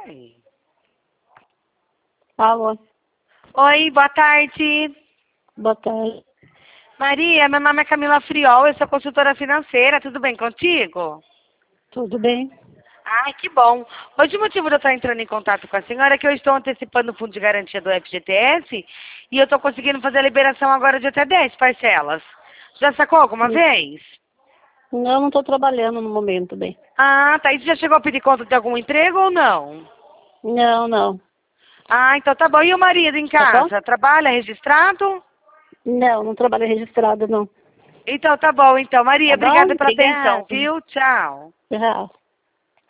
Oi. Alô, Oi, boa tarde. boa tarde. Maria, meu nome é Camila Friol, eu sou consultora financeira, tudo bem contigo? Tudo bem? Ai, que bom. Hoje o motivo de eu estar entrando em contato com a senhora é que eu estou antecipando o fundo de garantia do FGTS e eu estou conseguindo fazer a liberação agora de até 10 parcelas. Já sacou alguma vez? Não estou trabalhando no momento, bem. Ah, tá. E você já chegou a pedir conta de algum emprego ou não? Não. Ah, então tá bom. E o marido em Tá bom? casa? Trabalha registrado? Não trabalho registrado, não. Então tá bom, então. Maria, Tá bom? obrigada pela atenção, Obrigada. viu? Tchau. Tchau.